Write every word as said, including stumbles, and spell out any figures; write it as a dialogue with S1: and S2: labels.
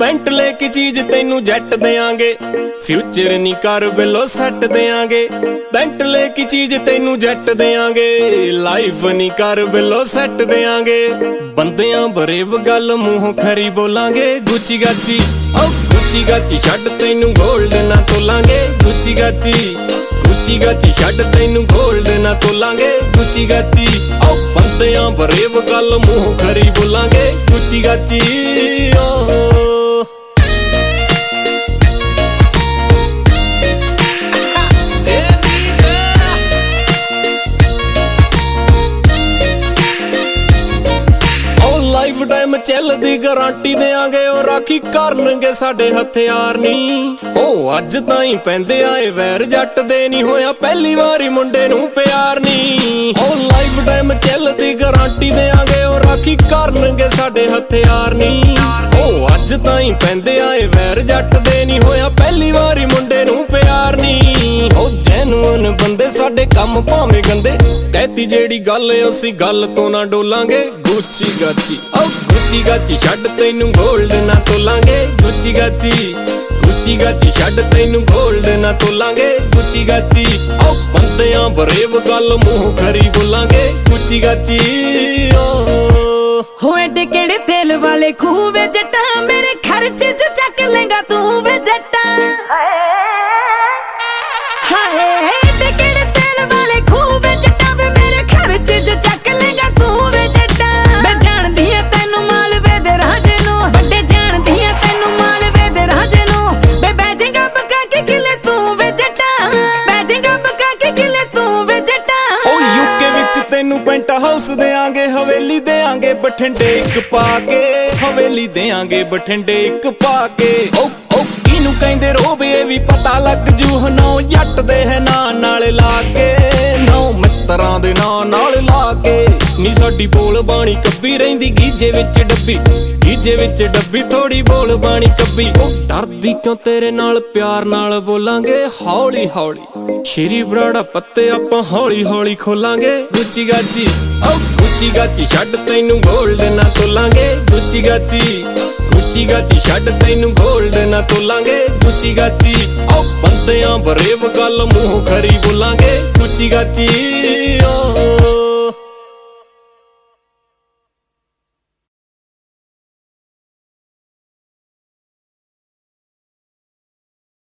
S1: Bentley की चीज तेनू जैट देंगे, फ्यूचर नी कर बिलो सैट देंगे। बेंटले की चीज तेनू जैट देंगे, लाइफ नी कर बिलो सैट देंगे। बंदियां बरेव गल मूंहों खरी बोलांगे, गुची गाची ओ गुची गाची छड्ड तेनू गोल्ड ना तोलांगे। गुची गाची गुची गाची छड्ड तेनू गोल्ड ना तोलांगे। गुची गाची ओ बंदियां बरेव गल मूंहों खरी बोलांगे, गुची गाची ओ। लाइफ टाइम चलदी गारंटी देंगे, और राखी करनगे साडे हथियार नी। ओ अज ताईं पैंदे आए वैर जट दे, नहीं होया पहली वारी मुंडे नूं प्यार नी। ओ लाइफ टाइम चलदी गारंटी देंगे, और राखी करनगे साडे हथियार नी। ओ अज ताईं पैंदे आए वैर जट दे, नहीं होया पहली वारी मुंडे नूं प्यार नी। ओ जैनुअन बंदे साडे कम भावें गंदे, कहती जेड़ी गल असीं गल तो ना डोलांगे। गुची गाची ओ गुची गाची छड्ड तेनू गोल्ड ना तोलांगे। गुची गाची गुची गाची छड्ड तेनू गोल्ड ना तोलांगे। गुची गाची ओ बंदियां बरेव गल मूंह खरी बोलांगे, गुची गाची ओ।
S2: हो एडे केड़े तेल वाले खूह वे जट्टा, मेरे खर्चे जो चक लेगा तू वे जट्टा। हाय एडे केड़े तेल वाले खूह वे जट्टा, वे मेरे खर्चे जो चक लेगा तू वे जट्टा। मैं जानदी है तेनू मालवे दे राजे नू, बड़े जानदी है तेनू मालवे दे राजे नू। बे बैजेगा बका के किले तू वे जट्टा, बैजेगा बका के किले तू वे जट्टा।
S1: ओ यूके विच तेनू पेंट हाउस देंगे, हवेली देंगे बठिंडे इक पाके। हवेली देंगे बठिंडे इक पाके। ओ ओ किनू कहंदे रोबे भी पता लग जू, नौ जट दे है ना नाल लाके। नौ मित्रां दे ना नाल लाके, नी साडी बोल बाणी कब्बी रहिंदी गीजे विच डब्बी। गीजे विच डब्बी थोड़ी बोल बाणी कब्बी। ओ डरदी क्यों तेरे नाल प्यार नाल बोलांगे, हौली हौली श्री बराड़ा पत्ते आपां हौली हौली खोलांगे। गुची गाची ओ गुची गाची छड्ड तैनू गोल्ड ना तोलांगे। गुची गाची गुची गाची छड्ड तैनू गोल्ड ना तोलांगे। गुची गाची ओ बंदियां बरेव गल मूंह खरी बोलांगे, गुची गाची।